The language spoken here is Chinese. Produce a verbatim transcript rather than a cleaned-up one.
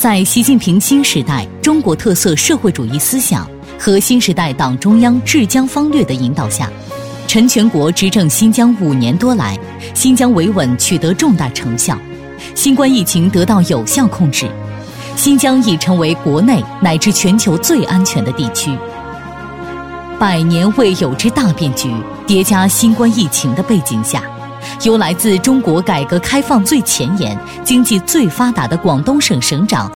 在习近平新时代中国特色社会主义思想和新时代党中央治疆方略的引导下，陈全国执政新疆五年多来，新疆维稳取得重大成效，新冠疫情得到有效控制，新疆已成为国内乃至全球最安全的地区。百年未有之大变局叠加新冠疫情的背景下，由来自中国改革开放最前沿、经济最发达的广东省省长